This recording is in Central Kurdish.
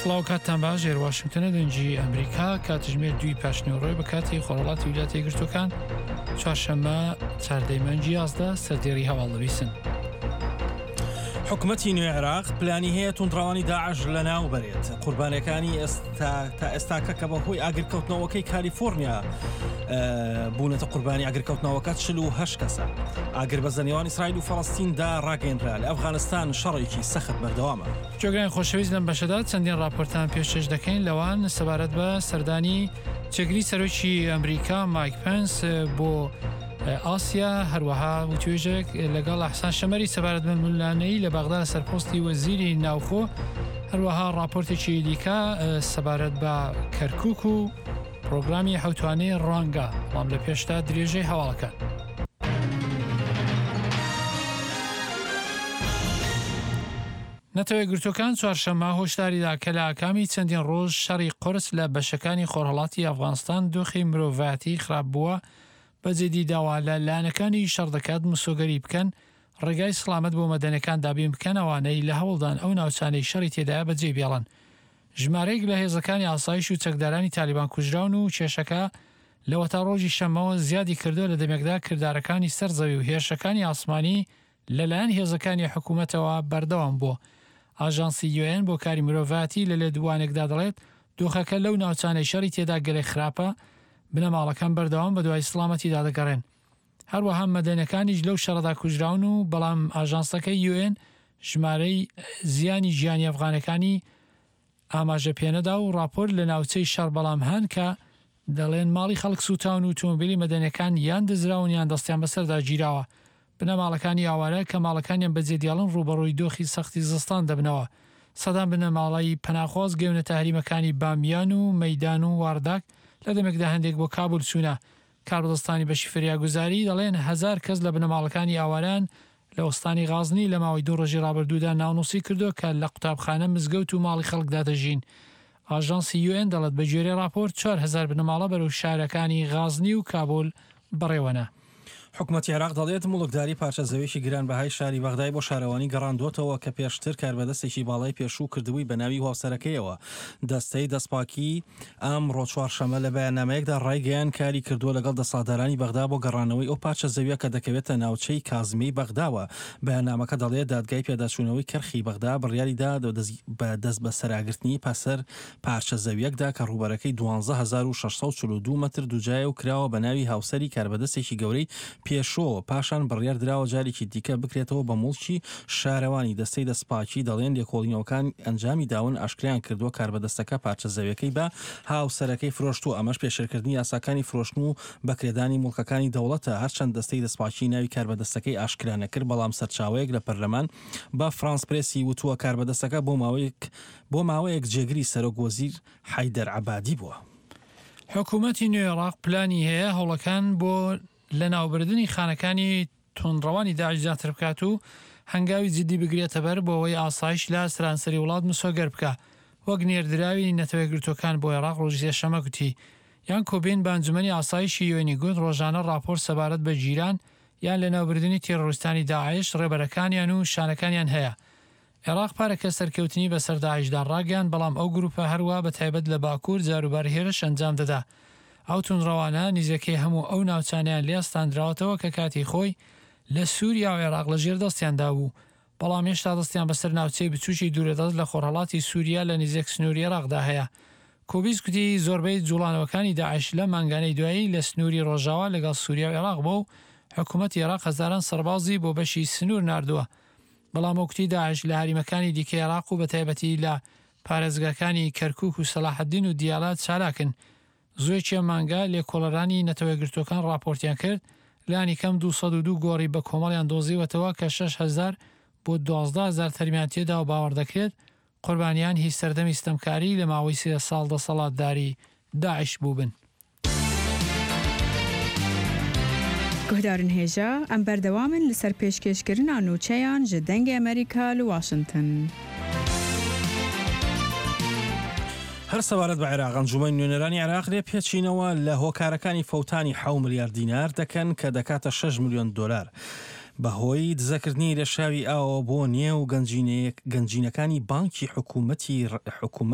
سڵاو کاتتان باش ژێر واشنگتنە دەنجی ئەمریکا کاتژمێر 2 پاشنەوەڕۆی بە کاتی خۆڕەڵاتی ویلایەتە یەکگرتووەکان چوارشەممە 4 مانگی 11 سەردێڕی هەواڵدەویستن. حکوومەتی نوێ عێراق پلانی هەیە توندڕەوانی داعش لە ناو بەرێت. قوربانەکانی تا ئێستاکە کە بەهۆی ئاگرکەوتنەوەکەی کالیفۆرنیا بوونەتە قوربانی ئاگرکەوتنەوەکە 48 کەسە. ئاگر بە زەنێوان ئیسرائیل و فەڵەستیندا ڕاگەیەنرا لە ئەفغانستان شەڕێکی سەخت بەردەوامە. جۆگرانی خۆشەویست لەم بەشەدا چەندین راپۆرتان پێشکەش دەکەین لەوان سەبارەت بە سەردانی جێگری سەرۆکی ئەمریکا مایک پەنس بۆ ئاسیا، هەروەها وتوێژێک لەگەڵ ئەحسان شەمەری سەبارەت بە مولانەیی لە بەغدا لە سەرپۆستی وەزیری ناوخۆ، هەروەها راپۆرتێکی دیکە سەبارەت بە کەرکووک و پرۆگرامی حوتوانەی ڕەنگە، بەڵام لە پێشتا درێژەی هەواڵەکان. نەتەوە یەکگرتووەکان چوارشەممە هۆشداریدا کە لە ئاکامی چەندین ڕۆژ شەڕی قورس لە بەشەکانی خۆرهەڵاتی ئەفغانستان دۆخی مرۆڤایەتی خراپ بووە، بەجێدی داوا لە لایەنەکانی شەڕ دەکات مسۆگەری بکەن، ڕێگای سڵامەت بۆ مەدەنیەکان دابین بکەن ئەوانەی لە هەوڵدان ئەو ناوچانەی شەڕی تێدایە بەجێ بێڵن. ژمارەیەک لە هێزەکانی ئاسایش و چەکدارانی تالیبان کوژراون و کێشەکە لەوە تا ڕۆژی شەمەوە زیادی کردووە لە دەمێکدا کردارەکانی سەرزەوی و هێرشەکانی ئاسمانی لەلایەن هێزەکانی حکوومەتەوە بەردەوام بووە. ئاژانسی UN بۆ کاری مرۆڤایەتی لە لێدوانێکدا دەڵێت دۆخەکە لەو ناوچانەی شەڕی تێدا گەلێک خراپە، بنەماڵەکان بەردەوام بە دوای سڵامەتی دادەگەڕێن. هەروەها مەدەنیەکانیش لەو شەڕەدا کوژراون و بەڵام ئاژانسەکەی UN ژمارەی زیانی ژیانی ئەفغانەکانی ئاماژە پێنەدا و راپۆر لە ناوچەی شەڕ بەڵام هەن کە دەڵێن ماڵی خەڵک سوتاون و ئۆتۆمۆبیلی مەدەنیەکان یان دزراون یان دەستیان بەسەردا گیراوە. بنەماڵەکانی ئاوارە کە ماڵەکانیان بەجێ دیاڵن ڕوبەڕووی دۆخی سەختی زستان دەبنەوە. سەدان بنەماڵی پەناخواز گەونەتە هەریمەکانی بامیان و مەیدان و وارداک لە دەمێکدا هەندێک بۆ کابل چوونە. کاربدەستانی بەشی فریاگوزاری دەڵێن 1000 کەس لە بنەماڵەکانی ئاواران لە وەستانی غازنی لە ماوەی 2 ڕۆژی ڕابردوودا ناونووسی کردو کە لە قوتابخانە مزگەوت و ماڵی خەڵکدا دەژین. ئاژانسی UN دەڵێت بە گوێرەی راپۆرت 4000 بنەماڵە بەرەو شارەکانی غازنی و کابل بڕێوەنە. حکوومەتی عێراق دەڵێت مڵکداری پارچە زەویێکی گرانبەهای شاری بەغدای بۆ شارەوانی گەڕاندوتەوە کە پێشتر کاربەدەستێکی باڵای پێشوو کردبووی بە ناوی هاوسەرەکەیەوە. دەستەی دەستپاکی ئەم ڕۆژچوارشەمە لە بەیاننامەیەکدا ڕایگەیان کاری کردووە لەگەڵ دەسەڵاتدارانی بەغدا بۆ گەڕانەوەی ئەو پارچە زەویە کە دەکەوێتە ناوچەی کازمی بەغداوە. بەیاننامەکە دەڵێت دادگای پێداچوونەوەی کەرخی بەغدا بڕیاریدا بە دەست بە سەراگرتنی پاسەر پارچە زەویەکدا کە ڕوبەرەکەی 12642 مەتر دووجایە و کراوە بە ناوی هاوسەری کاربەدەستێکی گەورەی پێشۆ، پاشان بڕیار دراوە جارێکی دیکە بکرێتەوە بە مڵکی شارەوانی. دەستەی دەستپاکی دەڵێن لێکۆڵینەوەکان ئەنجامی داون ئاشکرایان کردووە کاربەدەستەکە پارچە زەویەکەی بە هاوسەرەکەی فرۆشتووە. ئەمەش پێشێرکردنی یاساکانی فرۆشتن و بەکرێدانی مڵکەکانی دەوڵەتە. هەرچەند دەستەی دەستپاکی ناوی کاربەدەستەکەی ئاشکرا نەکرد، بەڵام سەرچاوەیەک لە پەرلەمان بە فرانس پرێسی وتووە کاربەدەستەکە بۆ ماوەیەک جێگری سەرۆک وەزیر حەیدەر عەبادی بووە. حکوومەتی نوێ عێراق پلانی هەیە هەوڵەکان بۆ لە ناوبردنی خانەکانی توندڕەوانی داعش زیاتر بکات و هەنگاوی جدی بگرێتە بەر بۆەوەی ئاسایش لە سرانسەری وڵات مسۆگەر بکە. وەک نێردراوی نەتەوە یەکگرتووەکان بۆ عێراق ڕۆژی سێشەممە گوتی یان کۆبین بە ئەنجومەنی ئاسایشی UN گوت ڕۆژانە راپۆر سەبارەت بە جیران یان لە ناوبردنی تێڕۆریستانی داعش ڕێبەرەکانیان و شانەکانیان هەیە. عێراق پارێکە سەرکەوتنی بەسەر داعشدا ڕاگەیاند، بەڵام ئەو گروپە هەروە بە تایبەت لە باکوور جاروبار هێرش ئەنجام دەدا. ئەو توندڕەوانە نزیکەی هەموو ئەو ناوچانیان لێستاندراوەتەوە کە کاتی خۆی لە سووریا و عێراق لە ژێر دەستیاندا بوو، بەڵام هێشتا دەستیان بەسەر ناوچەی بچووکی دوورەدەست لە خۆرهەڵاتی سووریا لە نزیک سنووری عێراقدا هەیە. کۆبیز گوتی زۆربەی جوڵانەوەکانی داعش لە مانگانەی دوایی لە سنووری ڕۆژاوا لەگەڵ سووریا و عێراق بوو و حکوومەتی عێراق هەزاران سەربازی بۆ بەشی سنوور ناردووە. بەڵام وەکوتی داعش لە هەریمەکانی دیکەی عێراق و بەتایبەتی لە پارێزگاکانی کەرکووک و سەلاحەدین و دیالات چالاکن. زۆرێکی مانگا لێکۆڵەرانی نەتەوە یەکگرتووەکان راپۆرتیان کرد لانی کەم 202 گۆڕی بە کۆمەڵیان دۆزیوەتەوە کە 6000 بۆ 12000 تەرمیان تێدا و باوەڕ دەکرێت قوربانیان هیچ سەردەمی ستەمکاری لە ماوەی 3 ساڵ دەسەڵاتداری داعش بووبن. گۆدارن هێژە ئەم بەردەوامن لەسەر پێشکەشکردنا نووچەیان ji dengê ئەمریکا لە واشنگتن. هەر سەبارەت بە عێراق ئەنجومەنی نوێنەرانی عێراق لێ پێچینەوە لە هۆکارەکانی فەوتانی 7 ملیار دینار دەکەن کە دەکاتە 6 ملیۆن دۆلار. بەهۆی دزەکردنی لە شاوی ئاوە بۆ نێو گەنجینەکانی بانکی حکوومەتی